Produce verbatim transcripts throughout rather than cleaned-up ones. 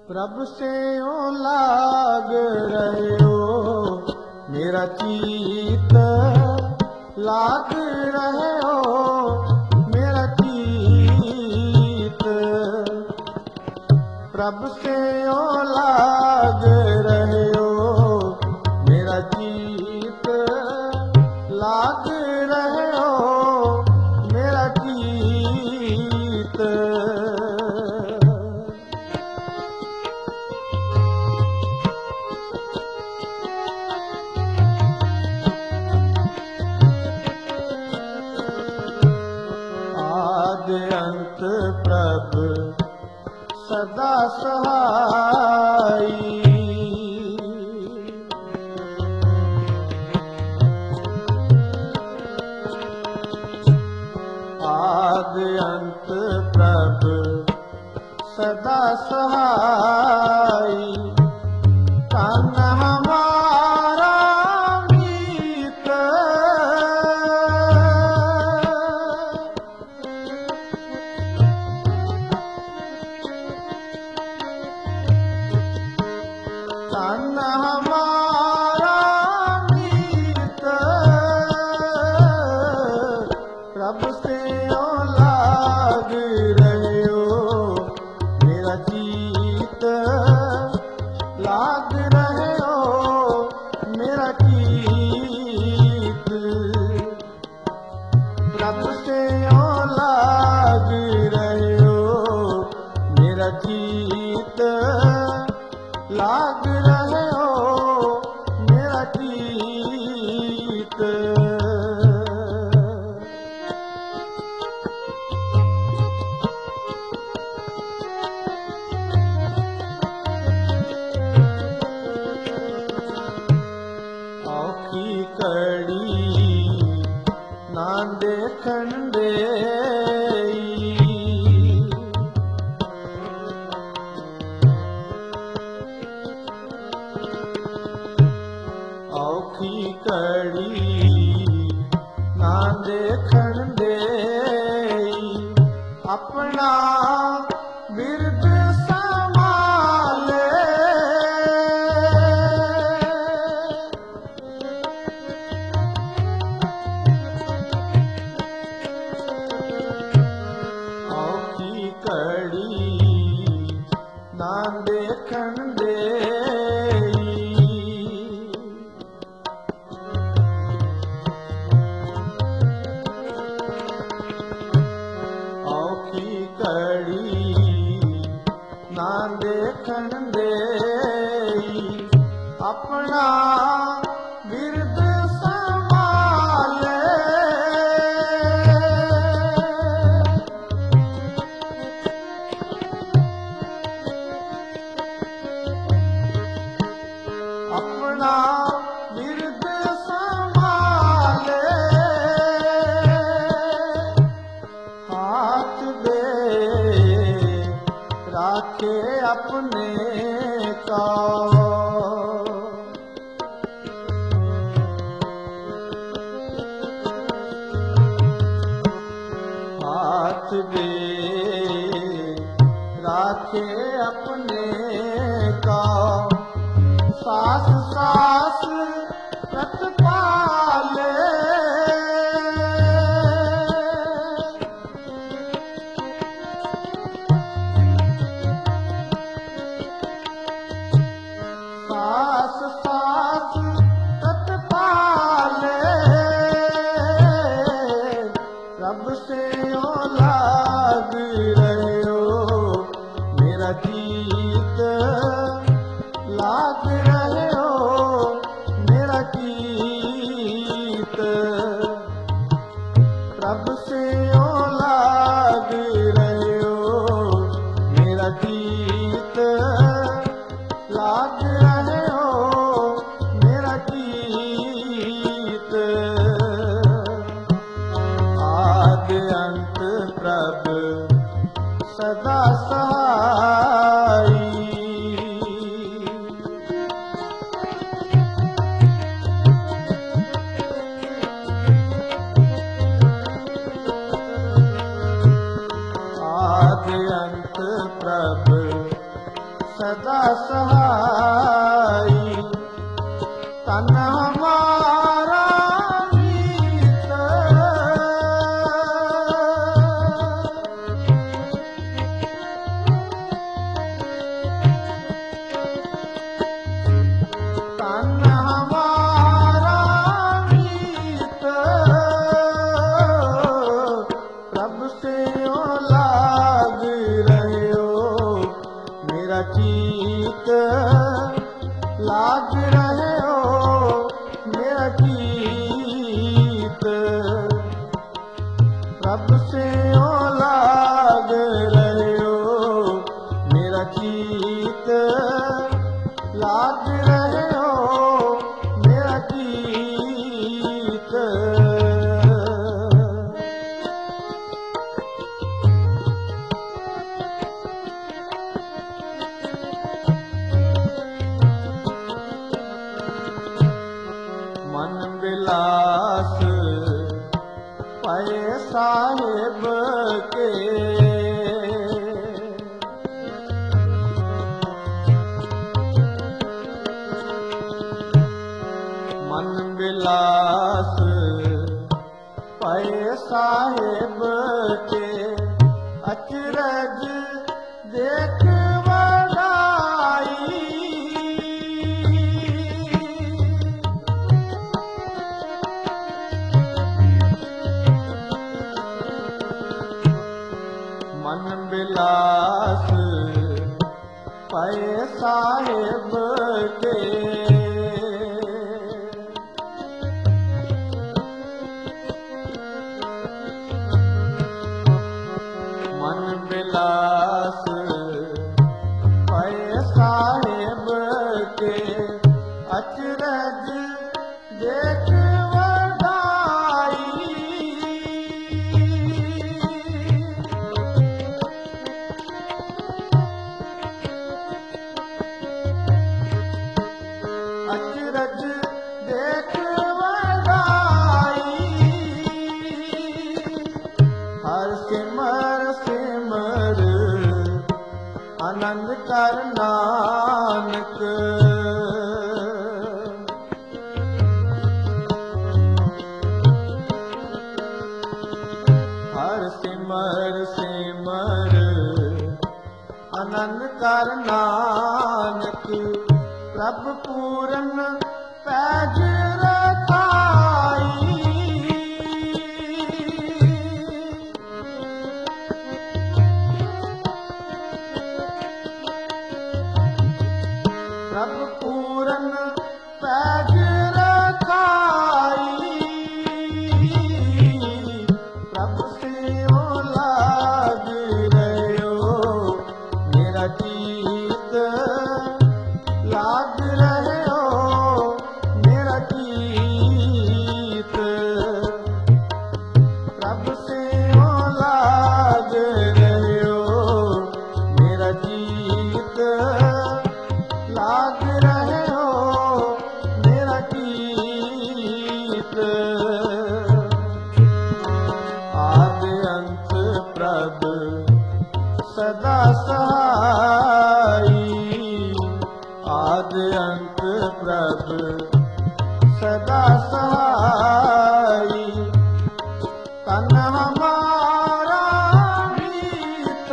प्रभु से ओ लाग रहो मेरा चीत, लाग रहो मेरा चीत। प्रभु से ओ लाग रहो मेरा चीत, लाग रहो मेरा चीत। अंत प्रभु सदा सहाई, आद अंत प्रभु सदा सहाई। तन हमारा मीत, तन हमारा मीत, प्रभु से ओ लाग रहो मेरा चीत, लाग रहो मेरा चीत। प्रभु से ओ लाग रहो मेरा चीत, लाग रहो मेरा चीत। औखी कड़ी ना देखन देई, औखी कड़ी ना देखन देई। अपना बिरद संभाले, औखी कड़ी ना देखन देई। औखी कड़ी ना देखन देई। अपना बिरद संभाले, अपना बिरद संभाले। हाथ दे राखे अपने का, हाथ दे राखे अपने का। सास सास प्रतिपाले, सास सास प्रतिपाले। प्रभु से ओ लाग रहो मेरा चीत, लाग रहो मेरा चीत। प्रभु से ओ लाग रहो मेरा चीत, लाग रहो मेरा चीत। आद अंत प्रभु सदा सहाई, आद अंत प्रभु सदा सहाई तन हमारा मीत तन हमारा मीत प्रभु से ओ लाग रहे हो मेरा चीत लाग रहे हो मेरा चीत प्रभु से ओ लाग रहे हो मेरा चीत लाग रहे हो मेरा चीत मन विलास पाए साहेब के मन विलास पाए साहेब के अचरज देख वडाई मन विलास पाए साहेब के मन विलास पाए साहेब के अचरज देख वडाई अचरज देख वडाई हर सिमर सिमर आनंद कर नानक हर सिमर सिमर आनंद कर नानक प्रभु पूरन पैज रखाई प्रभु पूरन पैज रखाई प्रभु से ओ लाग रहे हो मेरा चीत लाग रहे हो मेरा चीत प्रभु से ओ लाग रहे हो मेरा चीत लाग रहे हो मेरा चीत आदि अंत प्रभु सदा सहाई आदि अंत प्रभु सदा सहाई तन हमारा मीत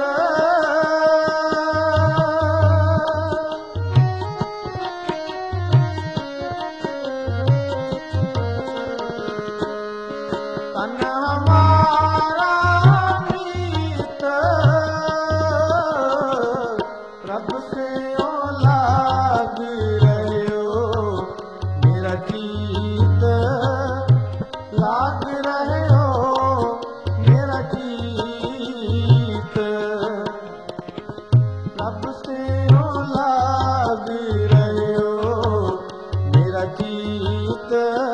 तन हमारा मीत प्रभु से ओ लाग रहे हो मेरा चीत लाग रहे हो मेरा चीत प्रभु से ओ लाग रहे हो मेरा चीत